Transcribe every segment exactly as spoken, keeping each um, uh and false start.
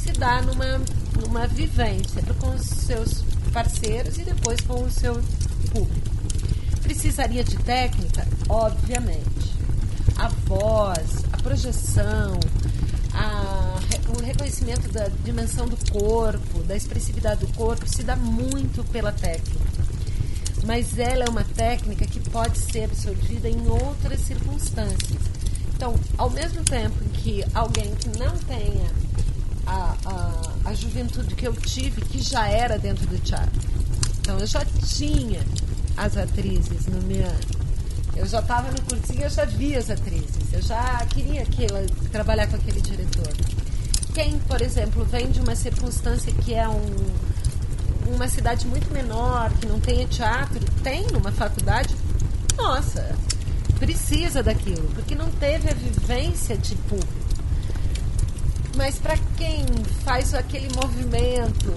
se dá numa, numa vivência com os seus parceiros e depois com o seu público. Precisaria de técnica? Obviamente. A voz, a projeção, a, o reconhecimento da dimensão do corpo, da expressividade do corpo, se dá muito pela técnica. Mas ela é uma técnica que pode ser absorvida em outras circunstâncias. Então, ao mesmo tempo que alguém que não tenha a, a, a juventude que eu tive, que já era dentro do teatro. Então, eu já tinha as atrizes no meu... Eu já estava no cursinho, eu já via as atrizes. Eu já queria aquela, trabalhar com aquele diretor. Quem, por exemplo, vem de uma circunstância que é um, uma cidade muito menor, que não tenha teatro, tem numa faculdade, nossa, precisa daquilo, porque não teve a vivência de público. Mas para quem faz aquele movimento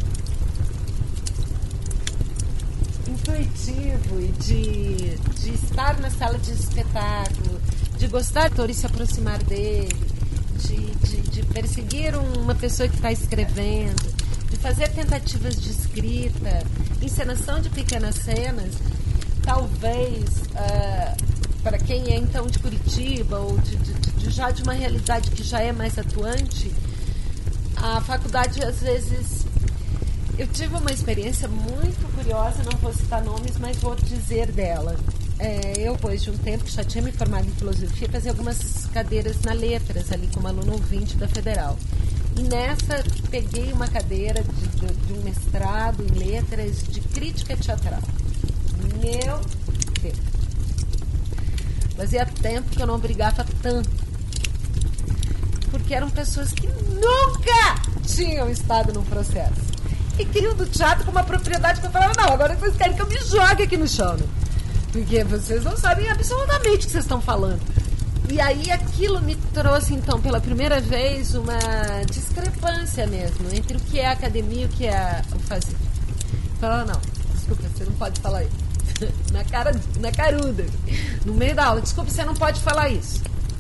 intuitivo e de, de estar na sala de espetáculo, de gostar do ator e se aproximar dele, de, de, de perseguir uma pessoa que está escrevendo, de fazer tentativas de escrita, encenação de pequenas cenas, talvez uh, para quem é então de Curitiba ou de, de, de já de uma realidade que já é mais atuante, a faculdade às vezes... Eu tive uma experiência muito curiosa, não vou citar nomes, mas vou dizer dela. É, eu, depois de um tempo que já tinha me formado em filosofia, fazia algumas cadeiras na letras, ali como aluno ouvinte da Federal. E nessa, peguei uma cadeira de, de, de um mestrado em letras de crítica teatral. Meu Deus! Fazia tempo que eu não brigava tanto. Porque eram pessoas que nunca tinham estado num processo. E queriam do teatro com uma propriedade que eu falava, não, agora vocês querem que eu me jogue aqui no chão, né? Porque vocês não sabem absolutamente o que vocês estão falando. E aí aquilo me trouxe, então, pela primeira vez, uma discrepância mesmo entre o que é a academia e o que é o fazer. Falava, não, desculpa, você não pode falar isso. na, cara, na caruda, no meio da aula, desculpa, você não pode falar isso.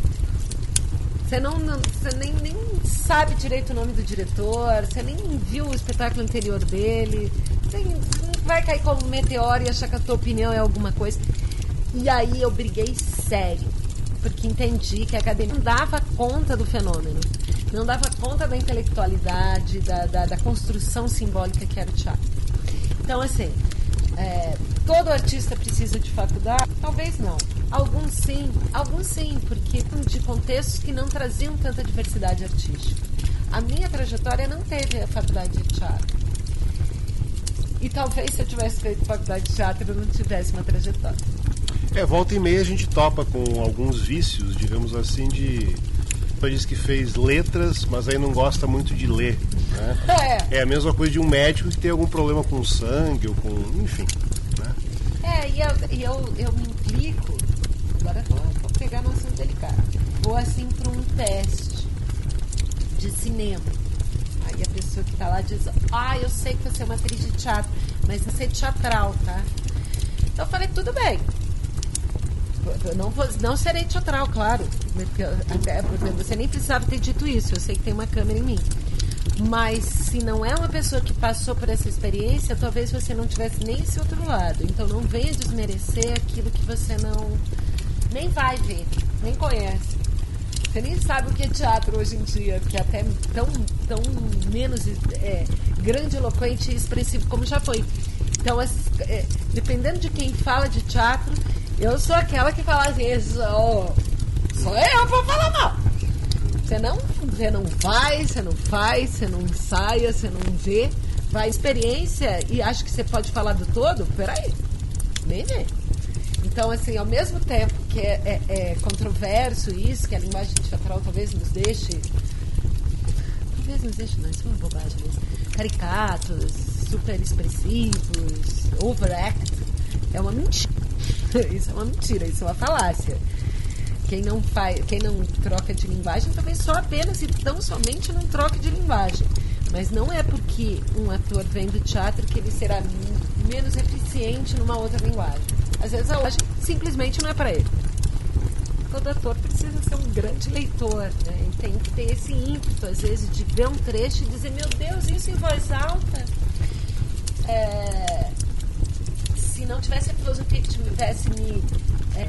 Você, não, não, você nem, nem sabe direito o nome do diretor, você nem viu o espetáculo anterior dele, você não vai cair como um meteoro e achar que a tua opinião é alguma coisa. E aí eu briguei sério, porque entendi que a academia não dava conta do fenômeno, não dava conta da intelectualidade, da, da, da construção simbólica que era o teatro. Então, assim, é, todo artista precisa de faculdade? Talvez não. Alguns sim, alguns sim, porque de contextos que não traziam tanta diversidade artística. A minha trajetória não teve a faculdade de teatro. E talvez se eu tivesse feito faculdade de teatro eu não tivesse uma trajetória. É, volta e meia a gente topa com alguns vícios, digamos assim, de... Você diz que fez letras, mas aí não gosta muito de ler, né? É. É a mesma coisa de um médico que tem algum problema com sangue ou com... enfim, né? É, e eu, eu, eu me implico... Agora vou, vou pegar no assunto delicado. Vou assim para um teste de cinema. Aí a pessoa que está lá diz, ah, eu sei que você é uma atriz de teatro, mas você é teatral, tá? Então eu falei, tudo bem. Eu não, vou, não serei teatral, claro. Porque, até, porque você nem precisava ter dito isso. Eu sei que tem uma câmera em mim. Mas se não é uma pessoa que passou por essa experiência, talvez você não tivesse nem esse outro lado. Então não venha desmerecer aquilo que você não... nem vai ver, nem conhece. Você nem sabe o que é teatro hoje em dia, que é até tão, tão menos é, grandiloquente e expressivo como já foi. Então, é, dependendo de quem fala de teatro, eu sou aquela que fala assim, sou, sou eu pra falar mal. Você não, você não vai, você não faz, você não ensaia, você não vê, vai experiência e acha que você pode falar do todo? Peraí, nem vê. Então, assim, ao mesmo tempo que é, é, é controverso isso, que a linguagem teatral talvez nos deixe... Talvez nos deixe, não, isso é uma bobagem mesmo. Caricatos, super expressivos, overact. É uma mentira. Isso é uma mentira, isso é uma falácia. Quem não, faz, quem não troca de linguagem, talvez só apenas e tão somente não troque de linguagem. Mas não é porque um ator vem do teatro que ele será menos eficiente numa outra linguagem. Às vezes a linguagem simplesmente não é para ele. Todo ator precisa precisa ser um grande leitor, né? Tem que ter esse ímpeto, às vezes, de ver um trecho e dizer, meu Deus, isso em voz alta. É, se não tivesse a filosofia que tivesse me é,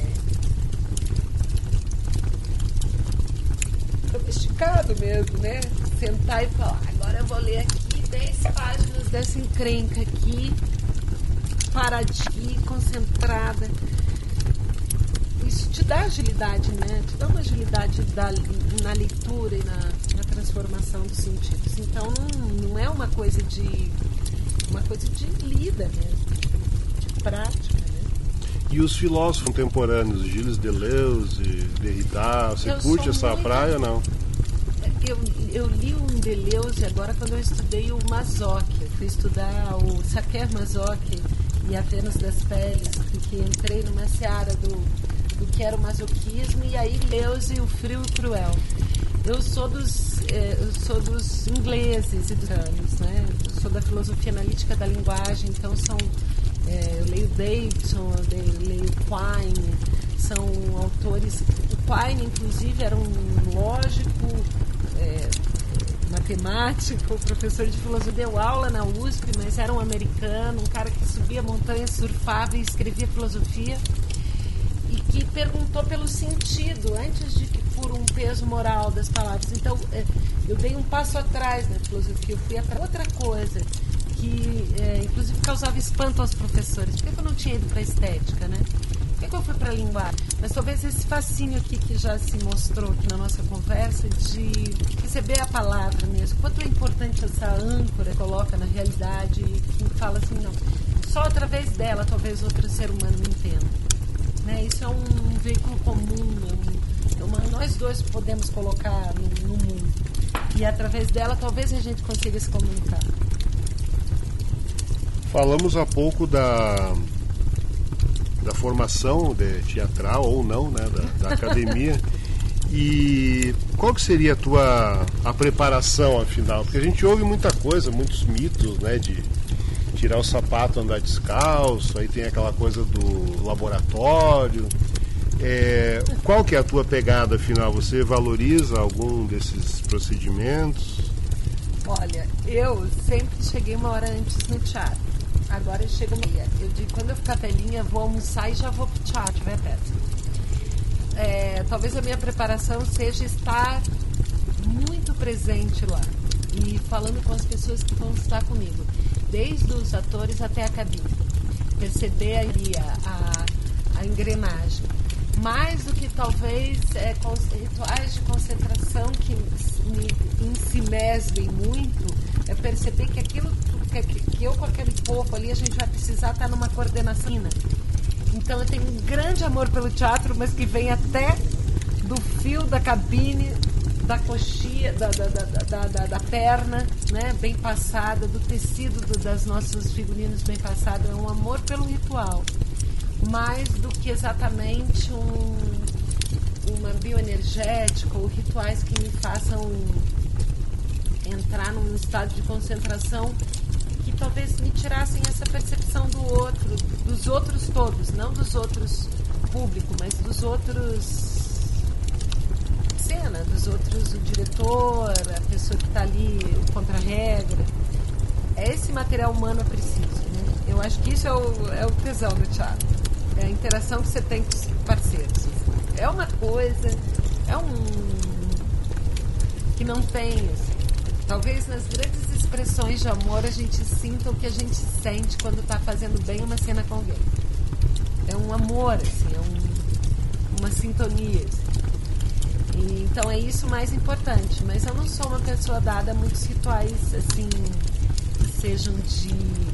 domesticado mesmo, né? Sentar e falar, agora eu vou ler aqui dez páginas dessa encrenca aqui, paradinha, concentrada. Isso te dá agilidade, né? Te dá uma agilidade da, na leitura e na, na transformação dos sentidos. Então não, não é uma coisa de uma coisa de lida mesmo, de prática, né? E os filósofos contemporâneos, Gilles Deleuze, Derrida, você eu curte essa muito... praia ou não? Eu, eu li um Deleuze agora quando eu estudei o Mazzocchi. Eu fui estudar o Sacher Mazzocchi e a Vênus das Peles, porque entrei numa seara do, do que era o masoquismo, e aí Deleuze, o Frio e o Cruel. Eu sou dos, eh, eu sou dos ingleses e dos anos, né? Eu sou da filosofia analítica da linguagem, então são, eh, eu leio Davidson, eu leio Quine, são autores. O Quine, inclusive, era um lógico, é, matemático, professor de filosofia, deu aula na U S P, mas era um americano, um cara que subia montanhas, surfava e escrevia filosofia, e que perguntou pelo sentido, antes de que por um peso moral das palavras. Então, é, eu dei um passo atrás na filosofia, eu fui para outra coisa, que é, inclusive causava espanto aos professores. Por que eu não tinha ido para a estética, né? Por que eu fui para a linguagem? Mas talvez esse fascínio aqui que já se mostrou aqui na nossa conversa de receber a palavra mesmo. Quanto é importante essa âncora que coloca na realidade e que fala assim, não, só através dela talvez outro ser humano me entenda. Né? Isso é um, um veículo comum, é uma, nós dois podemos colocar no, no mundo. E através dela talvez a gente consiga se comunicar. Falamos há pouco da... da formação de teatral ou não, né, da, da academia. E qual que seria a tua a preparação, afinal? Porque a gente ouve muita coisa, muitos mitos, né, de tirar o sapato, andar descalço, aí tem aquela coisa do laboratório. É, qual que é a tua pegada, afinal? Você valoriza algum desses procedimentos? Olha, eu sempre cheguei uma hora antes no teatro. Agora eu chego meia. Eu digo, quando eu ficar velhinha, vou almoçar e já vou pro teatro, estiver perto. É, talvez a minha preparação seja estar muito presente lá e falando com as pessoas que vão estar comigo, desde os atores até a cabine. Perceber ali a, a, a engrenagem. Mais do que talvez é, rituais de concentração que me ensimesmem muito, é perceber que aquilo que, que eu com aquele povo ali, a gente vai precisar estar numa coordenação. Então eu tenho um grande amor pelo teatro, mas que vem até do fio da cabine, da coxinha, da, da, da, da, da, da perna, né, bem passada, do tecido do, das nossos figurinos bem passado. É um amor pelo ritual, mais do que exatamente um, uma bioenergética ou rituais que me façam entrar num estado de concentração que talvez me tirassem essa percepção do outro, dos outros todos, não dos outros público, mas dos outros cena, dos outros, o diretor, a pessoa que está ali, o contra-regra. É esse material humano é preciso, né? Eu acho que isso é o, é o tesão do teatro. É a interação que você tem com os parceiros. É uma coisa, é um que não tem, assim. Talvez nas grandes expressões de amor a gente sinta o que a gente sente quando está fazendo bem uma cena com alguém. É um amor, assim, é um, uma sintonia, assim. E, então é isso o mais importante. Mas eu não sou uma pessoa dada a muitos rituais assim que sejam de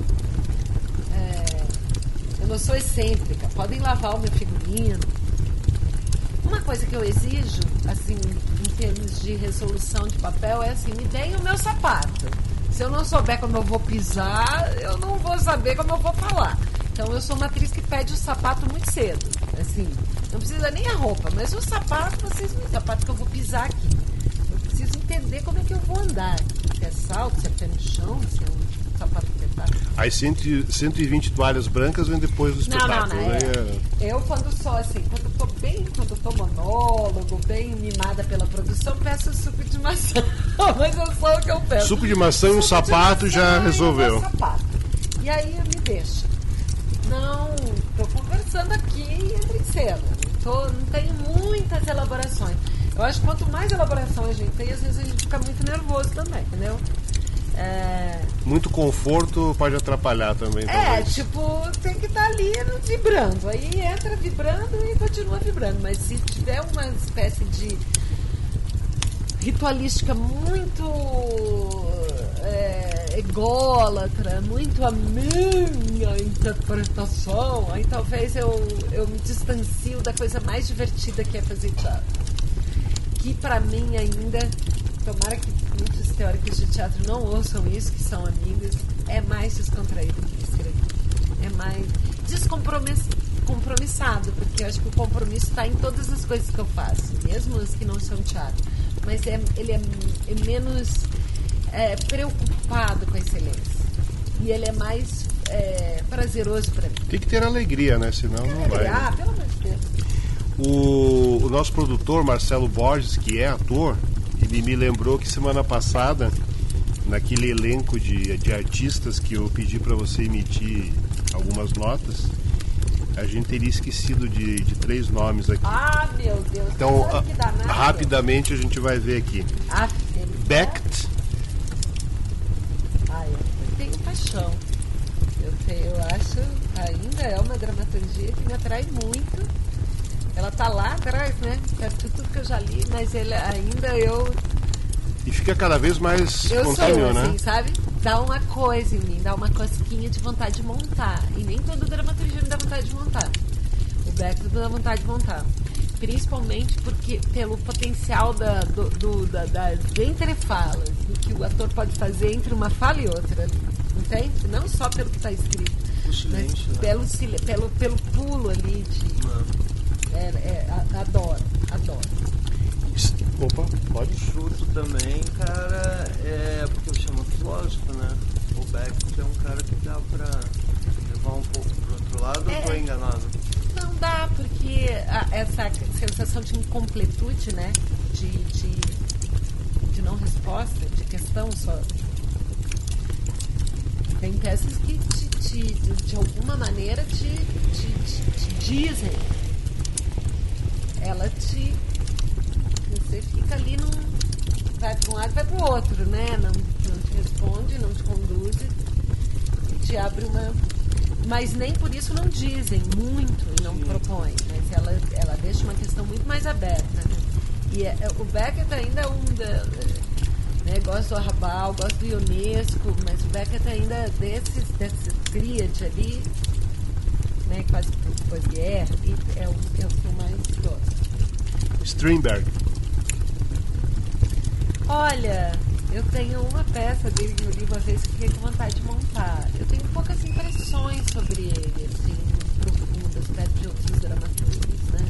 é, eu não sou excêntrica. Podem lavar o meu figurino. Uma coisa que eu exijo, assim, em termos de resolução de papel, é assim, me deem o meu sapato. Se eu não souber como eu vou pisar, eu não vou saber como eu vou falar. Então eu sou uma atriz que pede o sapato muito cedo. Assim, não precisa nem a roupa, mas o sapato, vocês o sapato que eu vou pisar aqui. Eu preciso entender como é que eu vou andar. Se é salto, se é pé no chão, se é um sapato apertado. Aí cento e vinte toalhas brancas vem depois do espetáculo. Não, não, não. É, eu quando sou assim, quando tô bem, quando eu tô monólogo, bem mimada pela produção, peço suco de maçã. Mas é só o que eu peço. Suco de maçã e um sapato já resolveu. Um sapato. E aí me deixa. Não, tô conversando aqui e entra em cena. Não, tô, não tenho muitas elaborações. Eu acho que quanto mais elaboração a gente tem, às vezes a gente fica muito nervoso também, entendeu? É... Muito conforto pode atrapalhar também. É, talvez. tipo, tem que estar ali vibrando. Aí entra vibrando e continua vibrando. Mas se tiver uma espécie de ritualística muito é, ególatra, muito a minha interpretação, aí talvez eu, eu me distancio da coisa mais divertida que é fazer teatro. Que pra mim ainda, tomara que muitos teóricos de teatro não ouçam isso, que são amigos, é mais descontraído que escrever. É mais descompromissado, porque eu acho que o compromisso está em todas as coisas que eu faço, mesmo as que não são teatro. Mas é, ele é, é menos é, preocupado com a excelência. E ele é mais é, prazeroso para mim. Tem que ter alegria, né? Senão não vai. Ah, Né? pelo amor de Deus. O, o nosso produtor, Marcelo Borges, que é ator, ele me lembrou que semana passada, naquele elenco de, de artistas que eu pedi para você emitir algumas notas, a gente teria esquecido de, de três nomes aqui. Ah, meu Deus. Então, a, rapidamente a gente vai ver aqui. Ah, Beckett. Ah, eu tenho paixão. Eu, tenho, eu acho, ainda é uma dramaturgia que me atrai muito. Ela tá lá atrás, né? Perto de tudo que eu já li, mas ele, ainda eu... E fica cada vez mais eu espontâneo, sou, né? Assim, sabe? Dá uma coisa em mim, dá uma cosquinha de vontade de montar. E nem todo dramaturgia me dá vontade de montar. O Beckett dá vontade de montar. Principalmente porque pelo potencial da, do, do, da, das entrefalas, do que o ator pode fazer entre uma fala e outra. Entende? Não só pelo que está escrito. O silêncio, mas pelo, né? pelo, pelo pulo ali de... É, é, adoro, adoro. Opa, pode. Chuto também, cara, é porque eu chamo filósofo, né? O Beckett é um cara que dá pra levar um pouco pro outro lado, é, ou tô enganado? Não dá, porque a, essa sensação de incompletude, né? De, de, de não resposta, de questão só. Tem peças que te, te, de, de alguma maneira te, te, te, te dizem. Ela te... Você fica ali, num, vai para um lado e vai para o outro, né? Não, não te responde, não te conduz e te abre uma... Mas nem por isso não dizem muito e não propõem. Mas ela, ela deixa uma questão muito mais aberta, né? E é, o Beckett ainda é um... Da, né, gosto do Arrabal, gosto do Ionesco, mas o Beckett ainda desses, dessa tríade ali, né, quase Baudelaire, é o, é o que eu mais gosto. Strindberg. Olha, eu tenho uma peça dele que eu li uma vez que fiquei com vontade de montar. Eu tenho poucas impressões sobre ele, assim, profundas, perto de outros dramaturgos, né?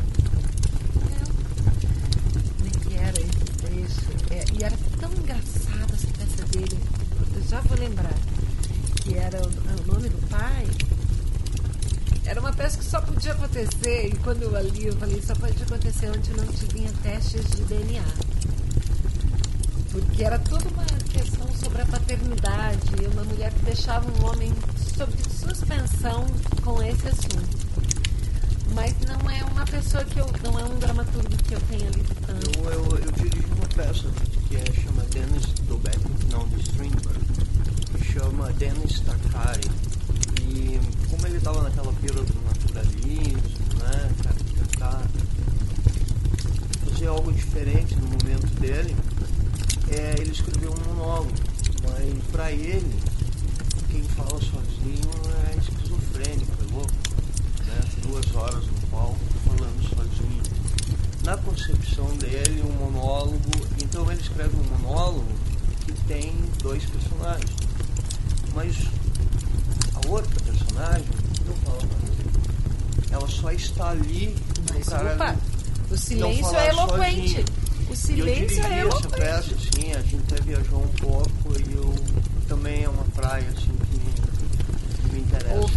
Como é que era esse trecho? É, e era tão engraçada essa peça dele, eu já vou lembrar, que era o, o nome do pai. Era uma peça que só podia acontecer, e quando eu li, eu falei, só pode acontecer onde não tinha testes de D N A. Porque era toda uma questão sobre a paternidade, e uma mulher que deixava um homem sob suspensão com esse assunto. Mas não é uma pessoa que eu, não é um dramaturgo que eu tenha lido tanto. Eu, eu, eu dirigi uma peça que é, chama Dennis do Beckett, não de Strindberg, que chama Dennis Takari. E como ele estava naquela pira do naturalismo, né, cara, tentar fazer algo diferente no momento dele, é, ele escreveu um monólogo, mas para ele, quem fala sozinho é esquizofrênico, é louco, né, duas horas no palco falando sozinho. Na concepção dele, um monólogo, então ele escreve um monólogo que tem dois personagens, mas a outra personagem não fala mais. Ela só está ali. Mas, o cara opa, o silêncio é eloquente. Sozinho. O silêncio é eloquente. Essa peça, assim, a gente até viajou um pouco e eu também é uma praia assim que me, que me interessa. O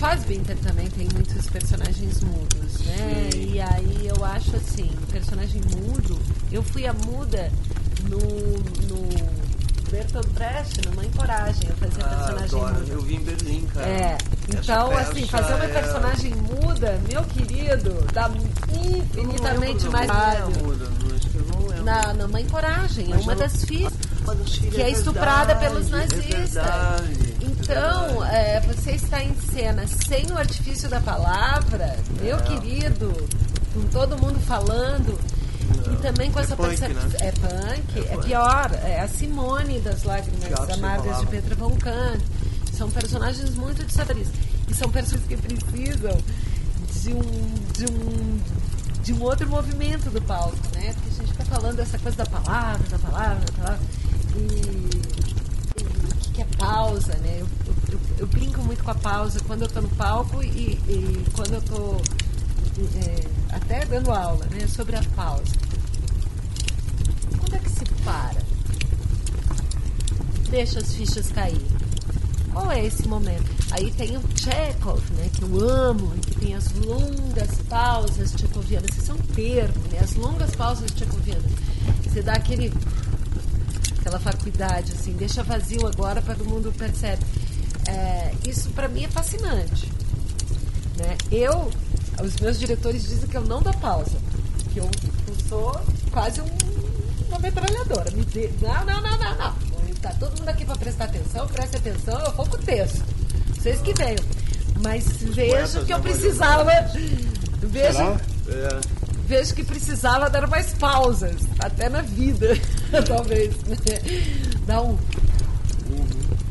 Fassbinder também tem muitos personagens mudos, né? Sim. E aí eu acho assim, personagem mudo, eu fui a muda no, no Bertolt Brecht, no Mãe Coragem, eu fazia ah, personagem adoro. muda. Eu vi em Berlim, cara. É, então assim, fazer uma personagem é... muda, meu querido, dá infinitamente mais trabalho. Na, na Mãe Coragem, é uma não... das filhas que é, é estuprada verdade, pelos nazistas. É então, é, você está em cena sem o artifício da palavra, meu é. querido, com todo mundo falando. Não. E também com é essa percepção. Né? É punk, é, é pior. É a Simone das Lágrimas Amargas de Petra von Kant. São personagens muito desafiadores. E são pessoas que precisam de um, de um, de um outro movimento do palco, né? Porque a gente fica falando dessa coisa da palavra, da palavra, da palavra. E, e o que é pausa, né? Eu, eu, eu, eu brinco muito com a pausa quando eu estou no palco e, e quando eu estou é, até dando aula, né? Sobre a pausa. Quando é que se para? Deixa as fichas cair. Qual é esse momento? Aí tem o Chekhov, né, que eu amo, que tem as longas pausas tchecovianas. Isso é um termo, né? As longas pausas tchecovianas. Você dá aquele, aquela vacuidade, assim, deixa vazio agora para todo mundo percebe. É, isso para mim é fascinante. Né? Eu, os meus diretores dizem que eu não dou pausa, que eu, eu sou quase um, uma metralhadora. Me de... Não, não, não, não, não. Tá todo mundo aqui para prestar atenção, preste atenção, eu vou com o texto. Vocês que venham. Mas vejo que eu precisava. Vejo, é. vejo que precisava dar mais pausas, até na vida, talvez. Dá um. Uhum.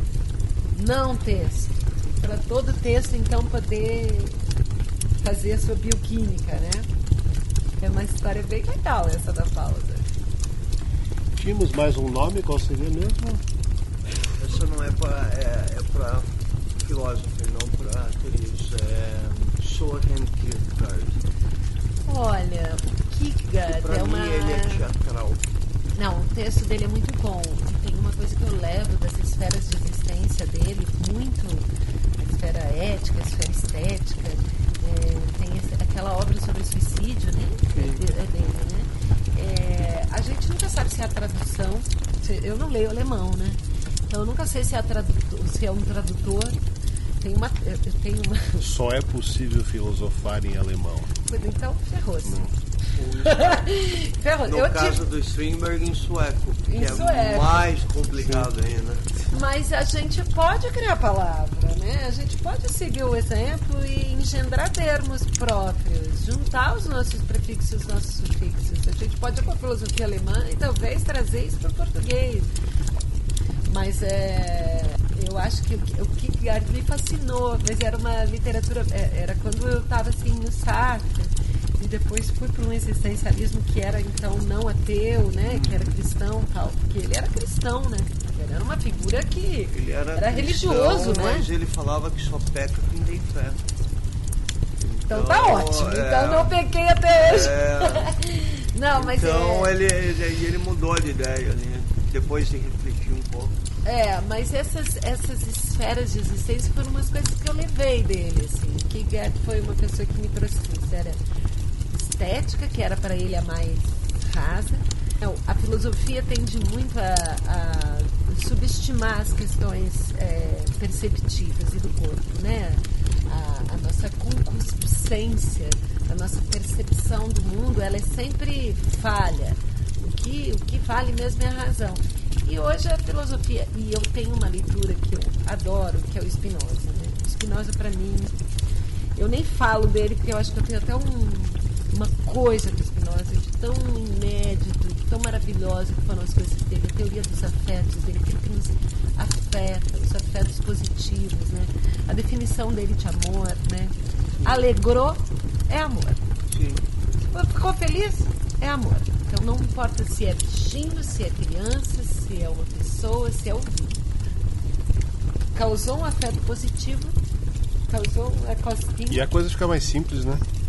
Não texto. Para todo texto, então, poder fazer a sua bioquímica, né? É uma história bem legal essa da pausa. Tínhamos mais um nome, qual seria mesmo? Essa não é para é, é para filósofos, não para atores. É Soren Kierkegaard. Olha, o Kierkegaard pra é mim uma... ele é teatral. Não, o texto dele é muito bom. Tem uma coisa que eu levo das esferas de existência dele, muito a esfera ética, a esfera estética. É, tem essa, aquela obra sobre suicídio, né? É, é dele, né? É, a gente nunca sabe se é a tradução, se, eu não leio alemão, né? Então eu nunca sei se é, a tradutor, se é um tradutor. Tem uma, tem uma... Só é possível filosofar em alemão. Então ferrou-se. ferrou no eu caso tive... do Strindberg em sueco, em que sueco. É mais complicado Sim. ainda. Mas a gente pode criar palavra, né? A gente pode seguir o exemplo e engendrar termos próprios, juntar os nossos prefixos e os nossos sufixos. A gente pode ir para a filosofia alemã e talvez trazer isso para o português. Mas é, eu acho que o Kierkegaard me fascinou, mas era uma literatura, era quando eu estava assim no Sartre, e depois fui para um existencialismo que era então não ateu, né, que era cristão tal, porque ele era cristão, né, ele era uma figura que ele era, era cristão, religioso, né. Mas ele falava que só peca quem tem fé. Então, então tá ótimo, é, então não pequei até hoje. É, não, mas então é... ele, ele, ele mudou de ideia ali, depois de refletir um pouco. É, mas essas, essas esferas de existência foram umas coisas que eu levei dele, assim. O Kierkegaard foi uma pessoa que me trouxe isso, era estética, que era para ele a mais rasa. Não, a filosofia tende muito a, a subestimar as questões é, perceptivas e do corpo, né? A, a nossa concupiscência, a nossa percepção do mundo, ela é sempre falha. O que, o que vale mesmo é a razão. E hoje a filosofia, e eu tenho uma leitura que eu adoro, que é o Spinoza, né? O Spinoza, para mim, eu nem falo dele, porque eu acho que eu tenho até um, uma coisa do Spinoza de tão inédito, tão maravilhosa que foram as coisas dele, a teoria dos afetos dele, aquilo que nos afeta, os afetos positivos, né? A definição dele de amor, né? Alegrou, é amor. Sim. Ficou feliz? É amor. Então não importa se é bichinho, se é criança, se é uma pessoa, se é um vídeo. Causou um afeto positivo, causou uma cosquinha. E a coisa fica mais simples, né?